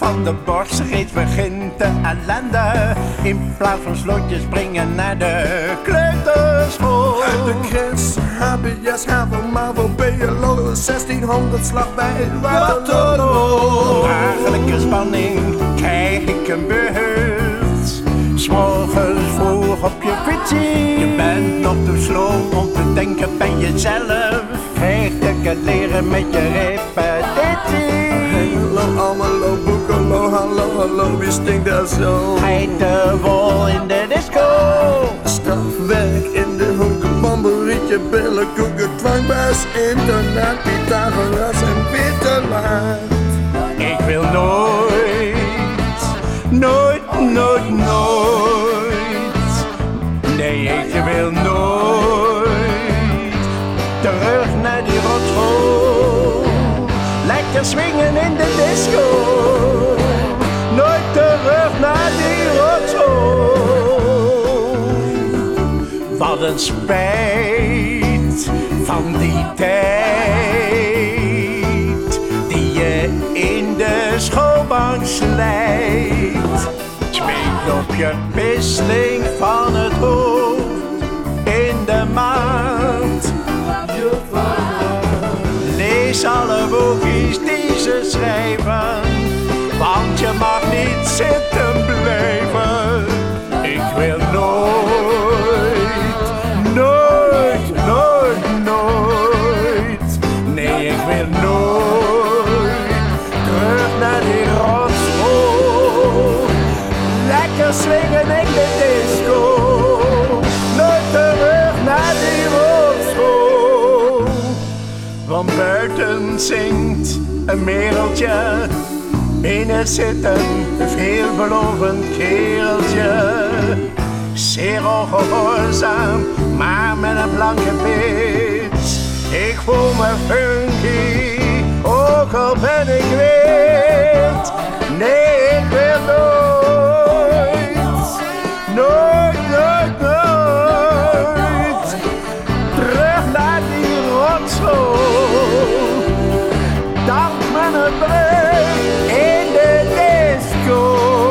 van de borstreed begint de ellende. In plaats van slotjes springen naar de kleuterschool. Uit de grens, HBS, HAVO, MAVO, BLO, 1600 slag bij Waterloo. Dagelijke spanning krijg ik een beurt. 's morgens vroeg op je fietsie. Je bent nog te slow om te denken bij jezelf. Veeg ik het leren met je repetitie. Hallo Almelo, Boekelo, hallo, hallo, wie stinkt daar zo? Geitenwol in de disco. Strafwerk in de hoeken, bamborietje, billen, koeken, dwangbuis, internet, Pythagoras en Wittelaar. Ik wil nooit, nooit, nooit, nooit. Nee, ik wil nooit terug naar die rotschool. Lekker swingen in de disco. Nooit terug naar die rotschool. Wat een spijt van die tijd die je in de schoolbank slijt. Zweet op je wisseling van het hoofd in de maand. Lees alle boekjes die ze schrijven, want je mag niet zitten blijven. Ik wil nooit, nooit, nooit, nooit. Nee, ik wil nooit terug naar die rotschool. Lekker swingen in de disco. Nooit terug naar die rotschool. Want buiten zingt een mereltje. Binnen zit een veelbelovend kereltje. Zeer ongehoorzaam, maar met een blanke pits. Ik voel me funky, ook al ben ik wit. Nee, ik wil nooit, nooit, nooit, nooit terug naar die rotschool. Dank me een breuk in de disco.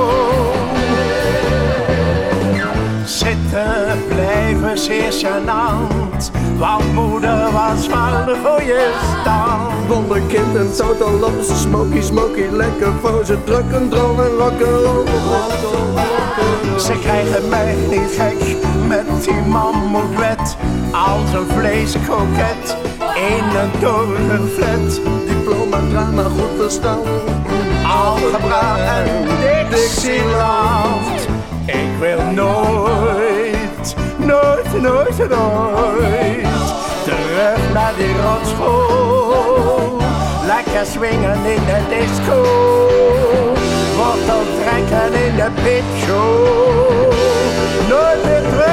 Zitten blijven zeer gênant, want moeder was van de goeie stand. Wonderkind en totaal lopen ze smoky, smoky, lekker voor ze drukken, droom en rock'n'roll. Ze krijgen mij niet gek met die mammoetwet. Als een vleeskoket in een torenflat. Diploma, drama, goed verstaan. Algebra en Dixieland. Ik wil nooit, nooit, nooit, nooit terug naar die rotschool. Lekker swingen in de disco. Wortel trekken in de pitshow. Nooit meer terug.